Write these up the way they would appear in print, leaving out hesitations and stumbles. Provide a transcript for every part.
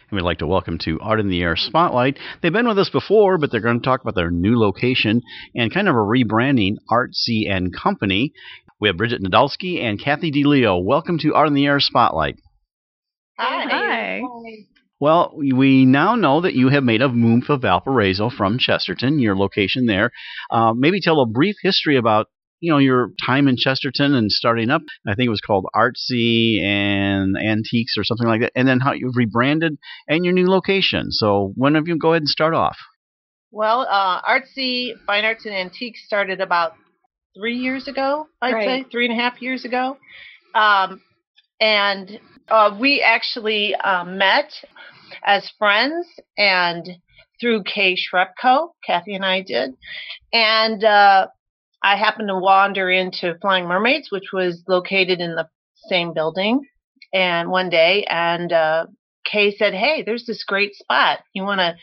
and we'd like to welcome to Art in the Air Spotlight. They've been with us before, but they're going to talk about their new location and kind of a rebranding, Artsy and Company. We have Bridget Nadolski and Kathy DeLeo. Welcome to Art in the Air Spotlight. Hi. Well, we now know that you have made a move to Valparaiso from Chesterton, your location there. Maybe tell a brief history about your time in Chesterton and starting up. I think it was called Artsy and Antiques or something like that. And then how you've rebranded and your new location. So when of you go ahead and start off? Well, Artsy Fine Arts and Antiques started about 3 years ago, I'd say, 3.5 years ago. And we actually met as friends and through Kay Shrepko, Kathy and I did. And I happened to wander into Flying Mermaids, which was located in the same building, and one day, and Kay said, "Hey, there's this great spot. You want to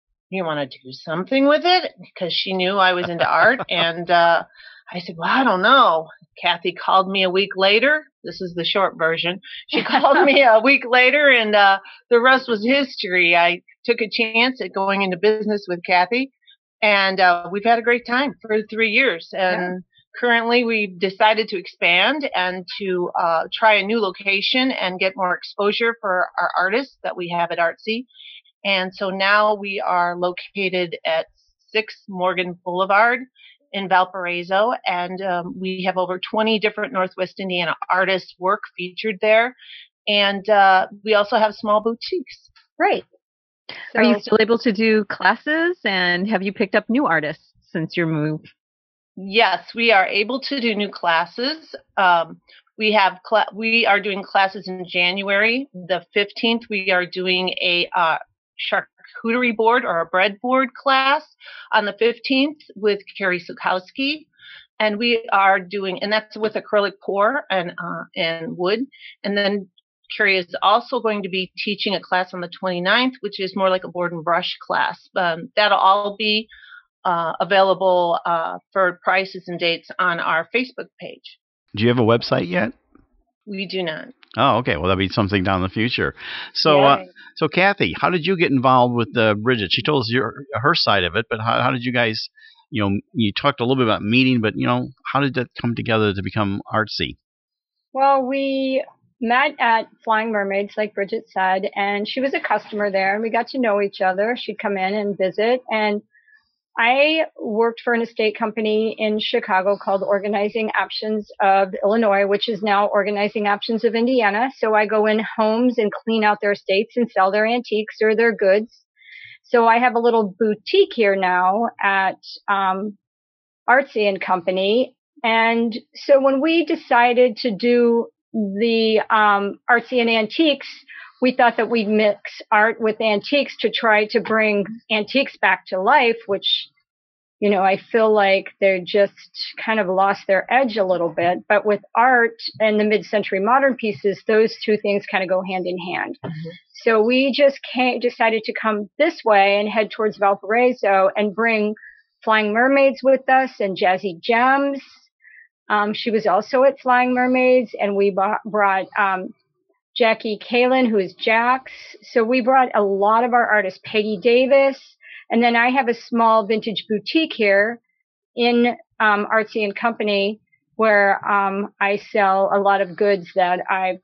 do something with it?" Because she knew I was into art, and I said, "Well, I don't know." Kathy called me a week later. This is the short version. She called me a week later, and the rest was history. I took a chance at going into business with Kathy. And we've had a great time for 3 years. And currently we've decided to expand and to try a new location and get more exposure for our artists that we have at Artsy. And so now we are located at 6 Morgan Boulevard in Valparaiso. And we have over 20 different Northwest Indiana artists' work featured there. And we also have small boutiques. Right. So, are you still able to do classes, and have you picked up new artists since your move? Yes, we are able to do new classes. We are doing classes in January. The 15th, we are doing a charcuterie board or a bread board class on the 15th with Carrie Sukowski. And we are doing, and that's with acrylic pour and wood. And then Carrie is also going to be teaching a class on the 29th, which is more like a board and brush class. That'll all be available for prices and dates on our Facebook page. Do you have a website yet? We do not. Oh, okay. Well, that'll be something down the future. So, so Kathy, how did you get involved with Bridget? She told us her side of it, but how did you guys, you talked a little bit about meeting, but, how did that come together to become Artsy? Well, we met at Flying Mermaids, like Bridget said, and she was a customer there, and we got to know each other. She'd come in and visit, and I worked for an estate company in Chicago called Organizing Options of Illinois, which is now Organizing Options of Indiana. So I go in homes and clean out their estates and sell their antiques or their goods. So I have a little boutique here now at Artsy and Company. And so when we decided to do the Artsy and Antiques, we thought that we'd mix art with antiques to try to bring antiques back to life, which, I feel like they just kind of lost their edge a little bit. But with art and the mid-century modern pieces, those two things kind of go hand in hand. Mm-hmm. So we just decided to come this way and head towards Valparaiso and bring Flying Mermaids with us and Jazzy Gems. She was also at Flying Mermaids, and we brought Jackie Kalin, who is Jax. So we brought a lot of our artists, Peggy Davis, and then I have a small vintage boutique here in Artsy and Company where I sell a lot of goods that I've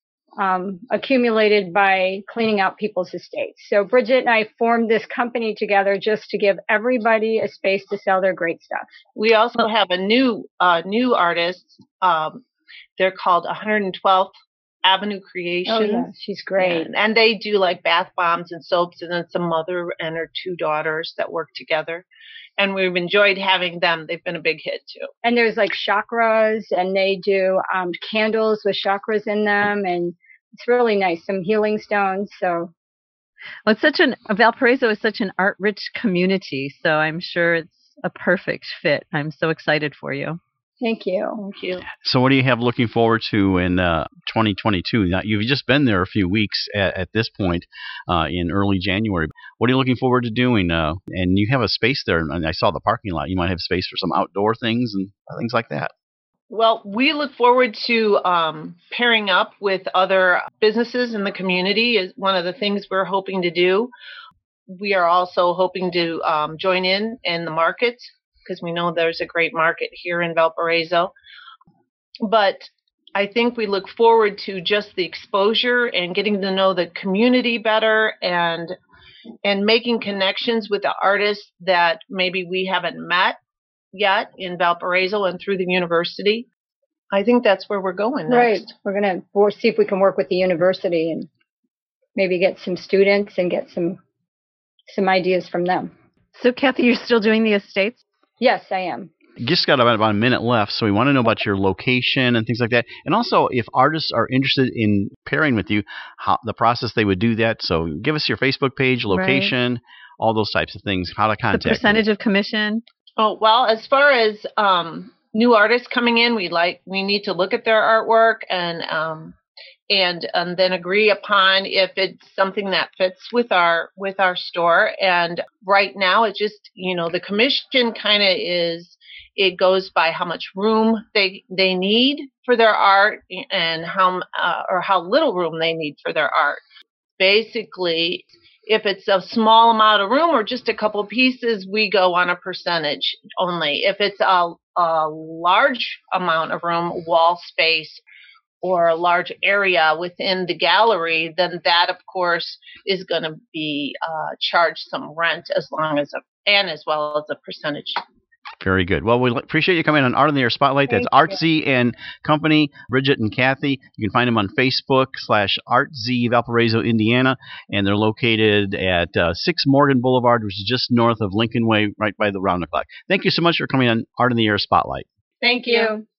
accumulated by cleaning out people's estates. So Bridget and I formed this company together just to give everybody a space to sell their great stuff. We also have a new artist. They're called 112th Avenue Creations. Oh, yeah, she's great. And they do like bath bombs and soaps, and then some mother and her 2 daughters that work together. And we've enjoyed having them. They've been a big hit, too. And there's like chakras, and they do candles with chakras in them, and it's really nice. Some healing stones. So, well, Valparaiso is such an art-rich community, so I'm sure it's a perfect fit. I'm so excited for you. Thank you. Thank you. So what do you have looking forward to in 2022? Now, you've just been there a few weeks at this point in early January. What are you looking forward to doing? And you have a space there, and I saw the parking lot. You might have space for some outdoor things and things like that. Well, we look forward to pairing up with other businesses in the community is one of the things we're hoping to do. We are also hoping to join in the market because we know there's a great market here in Valparaiso. But I think we look forward to just the exposure and getting to know the community better and making connections with the artists that maybe we haven't met yet in Valparaiso and through the university. I think that's where we're going next. Right. We're going to see if we can work with the university and maybe get some students and get some ideas from them. So, Kathy, you're still doing the estates? Yes, I am. Just got about a minute left, so we want to know about your location and things like that. And also, if artists are interested in pairing with you, how the process they would do that. So give us your Facebook page, location, right, all those types of things, how to contact the percentage of commission. Oh, well, as far as new artists coming in, we need to look at their artwork and then agree upon if it's something that fits with our store. And right now, it just, the commission kind of it goes by how much room they need for their art and how little room they need for their art. Basically, if it's a small amount of room or just a couple pieces, we go on a percentage only. If it's a large amount of room, wall space, or a large area within the gallery, then that, of course, is going to be charged some rent as well as a percentage. Very good. Well, we appreciate you coming on Art in the Air Spotlight. That's Artsy and Company, Bridget and Kathy. You can find them on Facebook /Artsy Valparaiso, Indiana, and they're located at 6 Morgan Boulevard, which is just north of Lincoln Way, right by the Round the Clock. Thank you so much for coming on Art in the Air Spotlight. Thank you.